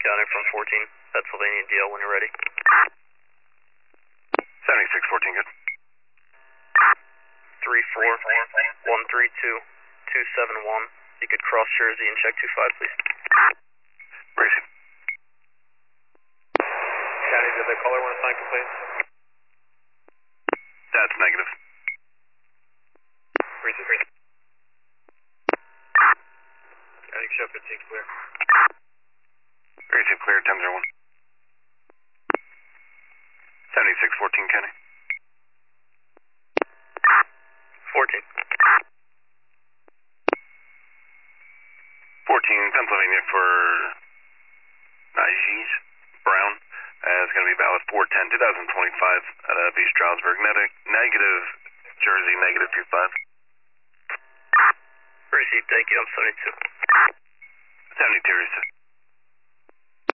County from 14, Pennsylvania DL when you're ready. 7614, good. 34132-271. You could cross Jersey and check 25, please. Racing. County, did the caller want to sign complaints? That's negative. Racing. County, show 15 clear. Racing clear, 1001. 7614, County. 14. 14, Pennsylvania for Najee Brown. It's going to be valid 4/10/2025 at Beach Stroudsburg. Negative Jersey, negative 25. Received, thank you. I'm 72. 72, received.